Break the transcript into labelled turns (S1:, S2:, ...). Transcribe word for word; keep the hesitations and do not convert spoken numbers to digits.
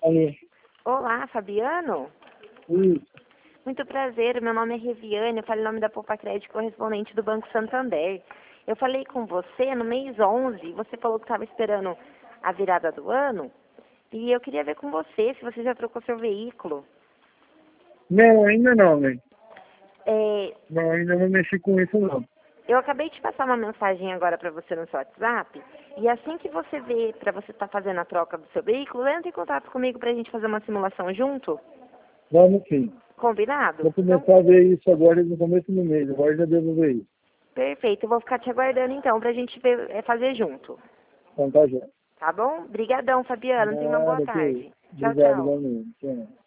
S1: Aí,
S2: Olá, Fabiano.
S1: isso.
S2: Muito prazer, meu nome é Reviane, eu falei o nome da Poupa Crédito, correspondente do Banco Santander. Eu falei com você no mês onze, você falou que estava esperando a virada do ano, e eu queria ver com você se você já trocou seu veículo.
S1: Não, ainda não, né?
S2: É,
S1: Não, ainda não mexi com isso, não.
S2: eu acabei de passar uma mensagem agora para você no seu WhatsApp, e assim que você vê, para você estar fazendo a troca do seu veículo, entre em contato comigo para a gente fazer uma simulação junto.
S1: Vamos sim.
S2: Combinado?
S1: Vou
S2: Então,
S1: começar a ver isso agora no começo do mês. Agora já devo ver isso.
S2: perfeito, eu vou ficar te aguardando então para a gente ver, é, fazer junto.
S1: Então tá já.
S2: Tá bom? Obrigadão, Fabiano. Tenha uma boa
S1: Nada, que isso.
S2: tarde. Tchau,
S1: Obrigado,
S2: tchau.
S1: igualmente. Tchau.